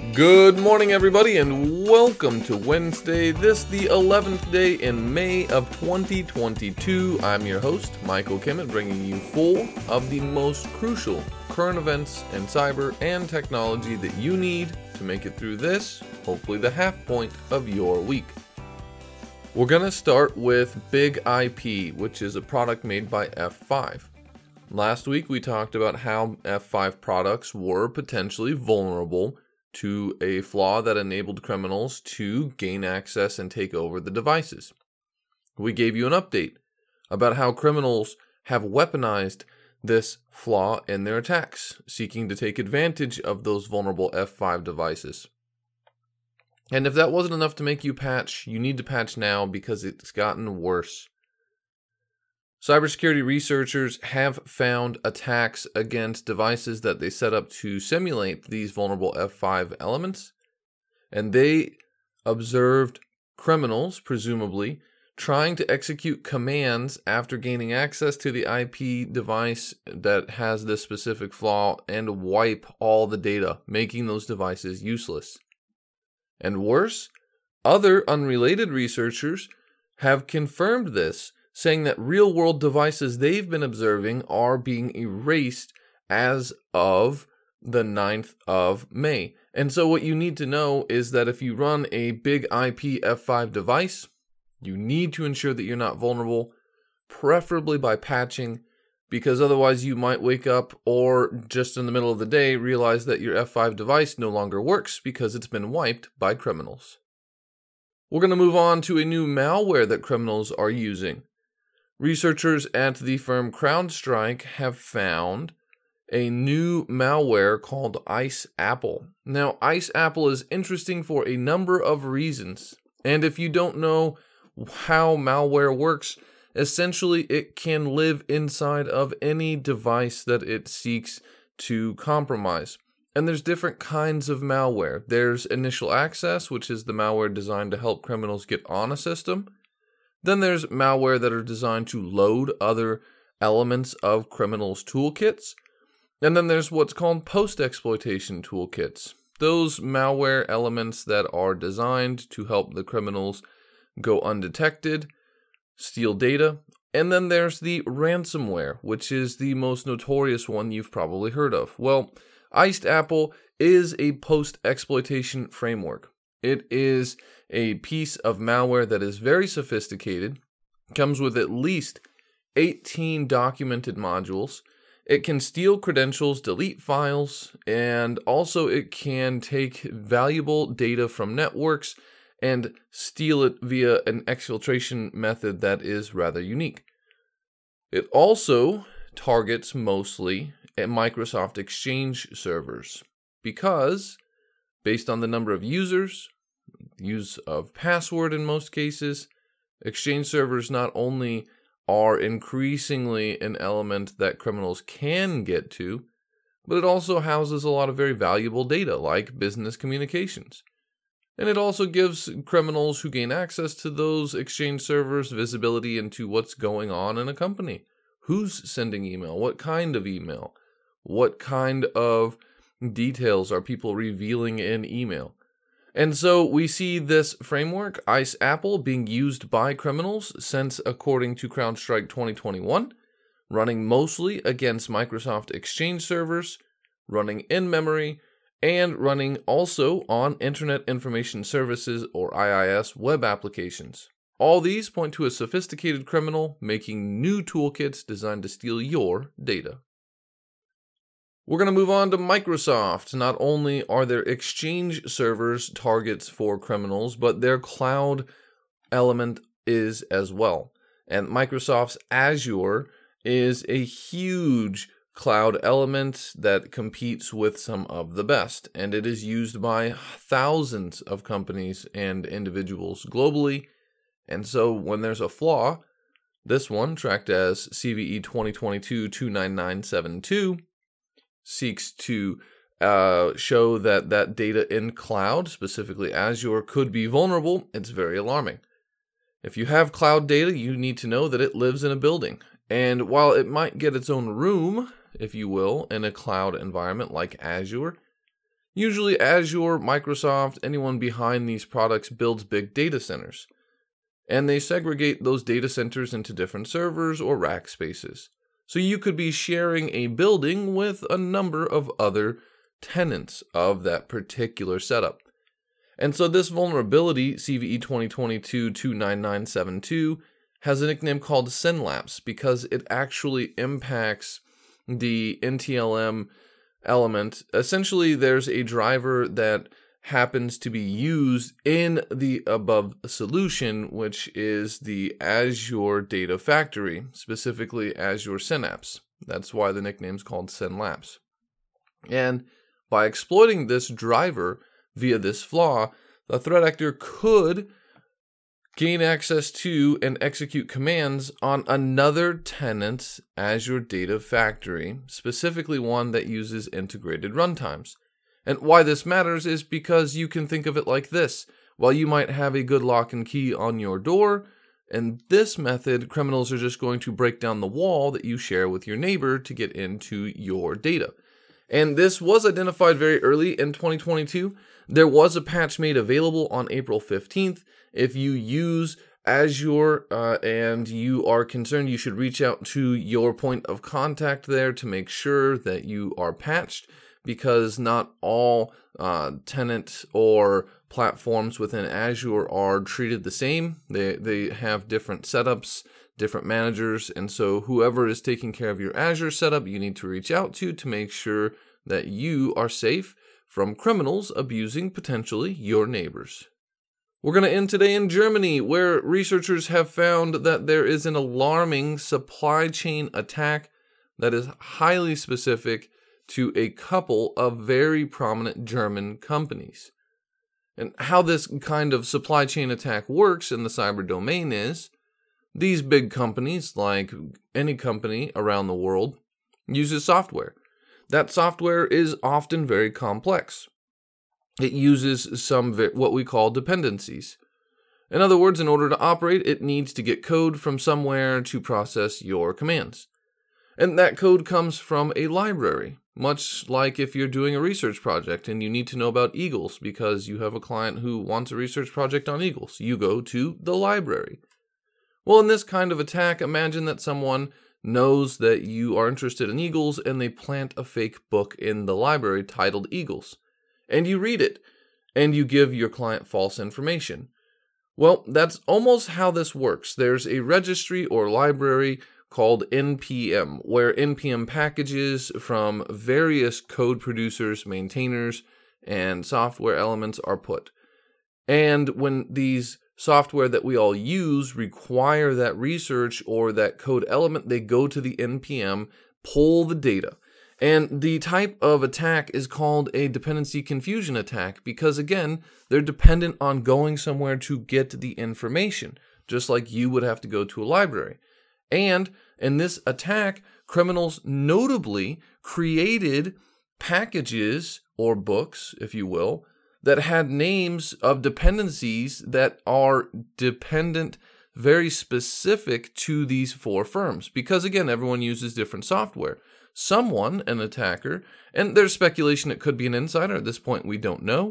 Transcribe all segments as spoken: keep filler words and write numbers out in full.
Good morning, everybody, and welcome to Wednesday, this the eleventh day in May of twenty twenty-two. I'm your host, Michael Kimmett, bringing you four of the most crucial current events in cyber and technology that you need to make it through this, hopefully the half point of your week. We're going to start with Big I P, which is a product made by F five. Last week, we talked about how F five products were potentially vulnerable to a flaw that enabled criminals to gain access and take over the devices. We gave you an update about how criminals have weaponized this flaw in their attacks, seeking to take advantage of those vulnerable F five devices. And if that wasn't enough to make you patch, you need to patch now because it's gotten worse. Cybersecurity researchers have found attacks against devices that they set up to simulate these vulnerable F five elements, and they observed criminals, presumably, trying to execute commands after gaining access to the I P device that has this specific flaw and wipe all the data, making those devices useless. And worse, other unrelated researchers have confirmed this, saying that real-world devices they've been observing are being erased as of the ninth of May. And so what you need to know is that if you run a Big I P F five device, you need to ensure that you're not vulnerable, preferably by patching, because otherwise you might wake up or just in the middle of the day realize that your F five device no longer works because it's been wiped by criminals. We're going to move on to a new malware that criminals are using. Researchers at the firm CrowdStrike have found a new malware called IceApple. Now, IceApple is interesting for a number of reasons. And if you don't know how malware works, essentially it can live inside of any device that it seeks to compromise. And there's different kinds of malware. There's initial access, which is the malware designed to help criminals get on a system. Then there's malware that are designed to load other elements of criminals' toolkits. And then there's what's called post-exploitation toolkits. Those malware elements that are designed to help the criminals go undetected, steal data. And then there's the ransomware, which is the most notorious one you've probably heard of. Well, IceApple is a post-exploitation framework. It is a piece of malware that is very sophisticated, comes with at least eighteen documented modules. It can steal credentials, delete files, and also it can take valuable data from networks and steal it via an exfiltration method that is rather unique. It also targets mostly at Microsoft Exchange servers because, based on the number of users, use of password in most cases, Exchange servers not only are increasingly an element that criminals can get to, but it also houses a lot of very valuable data like business communications. And it also gives criminals who gain access to those Exchange servers visibility into what's going on in a company. Who's sending email? What kind of email? What kind of details are people revealing in email? And so we see this framework, IceApple, being used by criminals since, according to CrowdStrike twenty twenty-one, running mostly against Microsoft Exchange servers, running in memory, and running also on Internet Information Services, or I I S, web applications. All these point to a sophisticated criminal making new toolkits designed to steal your data. We're going to move on to Microsoft. Not only are their Exchange servers targets for criminals, but their cloud element is as well. And Microsoft's Azure is a huge cloud element that competes with some of the best, and it is used by thousands of companies and individuals globally. And so when there's a flaw, this one, tracked as C V E twenty twenty-two dash two nine nine seven two, seeks to uh, show that that data in cloud, specifically Azure, could be vulnerable. It's very alarming. If you have cloud data, you need to know that it lives in a building. And while it might get its own room, if you will, in a cloud environment like Azure, Usually Azure, Microsoft, anyone behind these products builds big data centers. And they segregate those data centers into different servers or rack spaces. So you could be sharing a building with a number of other tenants of that particular setup. And so this vulnerability, C V E twenty twenty-two dash two nine nine seven two, has a nickname called Synlapse because it actually impacts the N T L M element. Essentially, there's a driver that happens to be used in the above solution, which is the Azure Data Factory, specifically Azure Synapse. That's why the nickname's called Synlapse. And by exploiting this driver via this flaw, the threat actor could gain access to and execute commands on another tenant's Azure Data Factory, specifically one that uses integrated runtimes. And why this matters is because you can think of it like this. While you might have a good lock and key on your door, in this method, criminals are just going to break down the wall that you share with your neighbor to get into your data. And this was identified very early in twenty twenty-two. There was a patch made available on April fifteenth. If you use Azure uh, and you are concerned, you should reach out to your point of contact there to make sure that you are patched, because not all uh, tenants or platforms within Azure are treated the same. They, they have different setups, different managers, and so whoever is taking care of your Azure setup, you need to reach out to to make sure that you are safe from criminals abusing potentially your neighbors. We're going to end today in Germany, where researchers have found that there is an alarming supply chain attack that is highly specific to a couple of very prominent German companies. And how this kind of supply chain attack works in the cyber domain is, these big companies, like any company around the world, uses software. That software is often very complex. It uses some what we call dependencies. In other words, in order to operate, it needs to get code from somewhere to process your commands. And that code comes from a library, much like if you're doing a research project and you need to know about eagles because you have a client who wants a research project on eagles. You go to the library. Well, in this kind of attack, imagine that someone knows that you are interested in eagles and they plant a fake book in the library titled Eagles. And you read it, and you give your client false information. Well, that's almost how this works. There's a registry or library called N P M, where N P M packages from various code producers, maintainers, and software elements are put. And when these software that we all use require that research or that code element, they go to the N P M, pull the data. And the type of attack is called a dependency confusion attack because, again, they're dependent on going somewhere to get the information, just like you would have to go to a library. And in this attack, criminals notably created packages or books, if you will, that had names of dependencies that are dependent, very specific to these four firms. Because, again, everyone uses different software. Someone, an attacker, and there's speculation it could be an insider. At this point, we don't know.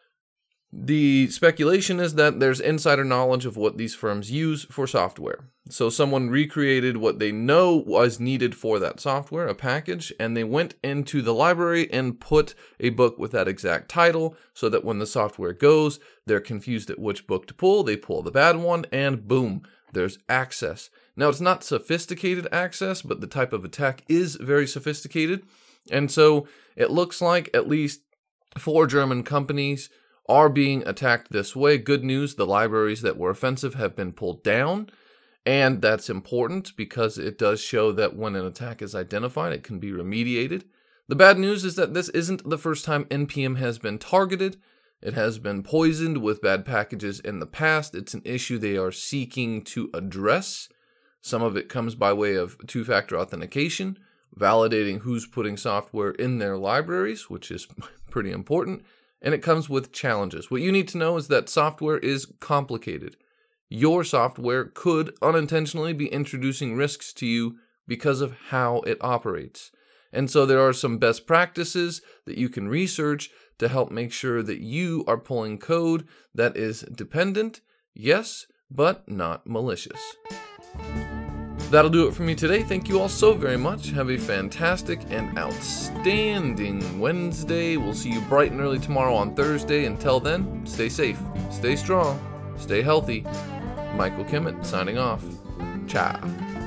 The speculation is that there's insider knowledge of what these firms use for software. So someone recreated what they know was needed for that software, a package, and they went into the library and put a book with that exact title so that when the software goes, they're confused at which book to pull. They pull the bad one, and boom, there's access. Now, it's not sophisticated access, but the type of attack is very sophisticated. And so it looks like at least four German companies are being attacked this way. Good news, the libraries that were offensive have been pulled down. And that's important because it does show that when an attack is identified, it can be remediated. The bad news is that this isn't the first time N P M has been targeted. It has been poisoned with bad packages in the past. It's an issue they are seeking to address. Some of it comes by way of two-factor authentication, validating who's putting software in their libraries, which is pretty important. And it comes with challenges. What you need to know is that software is complicated. Your software could unintentionally be introducing risks to you because of how it operates. And so there are some best practices that you can research to help make sure that you are pulling code that is dependent, yes, but not malicious. That'll do it for me today. Thank you all so very much. Have a fantastic and outstanding Wednesday. We'll see you bright and early tomorrow on Thursday. Until then, stay safe, stay strong, stay healthy. Michael Kimmett signing off. Ciao.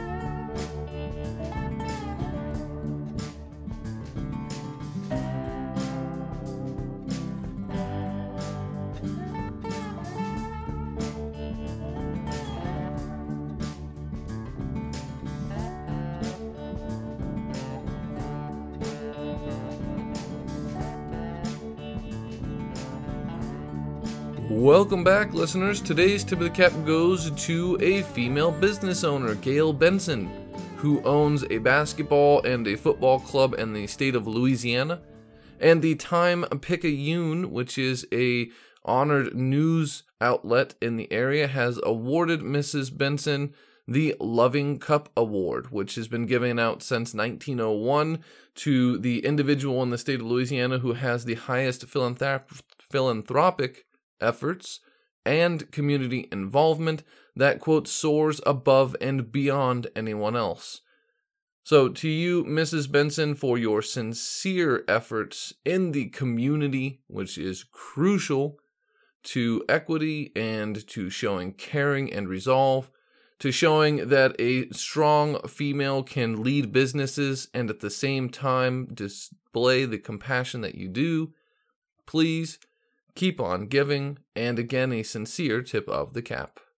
Welcome back, listeners. Today's tip of the cap goes to a female business owner, Gail Benson, who owns a basketball and a football club in the state of Louisiana, and the Time-Picayune, which is a honored news outlet in the area, has awarded Missus Benson the Loving Cup Award, which has been given out since nineteen oh one to the individual in the state of Louisiana who has the highest philanthrop- philanthropic efforts and community involvement that, quote, soars above and beyond anyone else. So to you, Missus Benson, for your sincere efforts in the community, which is crucial to equity and to showing caring and resolve, to showing that a strong female can lead businesses and at the same time display the compassion that you do, please keep on giving, and again, a sincere tip of the cap.